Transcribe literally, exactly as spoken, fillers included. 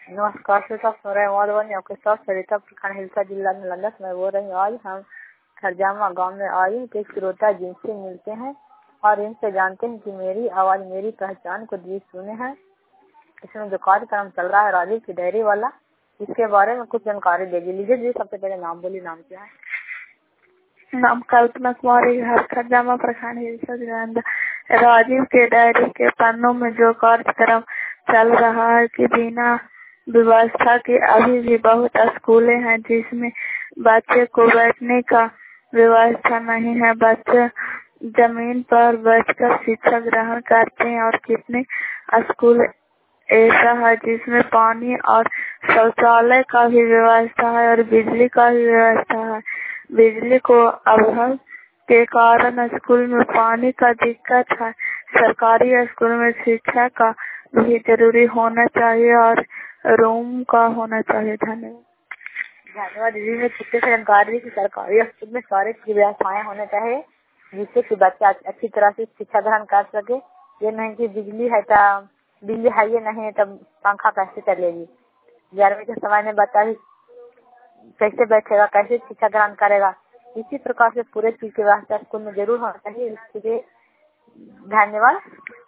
नमस्कार श्रोता, सुन रहे मधुबनी आपके साथ सरिता प्रखंड हिलसा जिला नालंदा से मैं बोल रही हूँ। आज हम खरजामा गांव में आए थे। श्रोता जिनसे मिलते हैं और इनसे जानते हैं कि मेरी आवाज मेरी पहचान को गीत सुने हैं। इसमें जो कार्यक्रम चल रहा है राजीव की डायरी वाला, इसके बारे में कुछ जानकारी दे लीजिए जी। सबसे पहले नाम बोली, नाम क्या है? नाम कल्पना कुमारी, घर खरजामा प्रखंड हिलसा जिला। राजीव के डायरी के पन्नों में जो कार्यक्रम चल रहा है कि बिना व्यवस्था के अभी भी बहुत स्कूलें हैं जिसमें बच्चे को बैठने का व्यवस्था नहीं है। बच्चे जमीन पर बैठकर शिक्षा ग्रहण करते हैं और कितने स्कूल ऐसा है जिसमें पानी और शौचालय का भी व्यवस्था है और बिजली का भी व्यवस्था है। बिजली को अभाव के कारण स्कूल में पानी का दिक्कत है। सरकारी स्कूल में शिक्षा का भी जरूरी होना चाहिए और रूम का होना चाहिए। धन्यवाद। धन्यवाद दीदी। में छुट्टी से जानकारी की सरकारी स्कूल में सारी व्यवस्थाएं होने चाहिए जिससे कि बच्चा अच्छी तरह से शिक्षा ग्रहण कर सके। ये नहीं कि बिजली है तो बिजली है ये नहीं है तब पंखा कैसे चलेगी। ग्यारहवीं के समय में बच्चा भी कैसे बैठेगा, कैसे शिक्षा ग्रहण करेगा। इसी प्रकार से पूरे चीज की व्यवस्था स्कूल में जरूर होना चाहिए। इसके लिए धन्यवाद।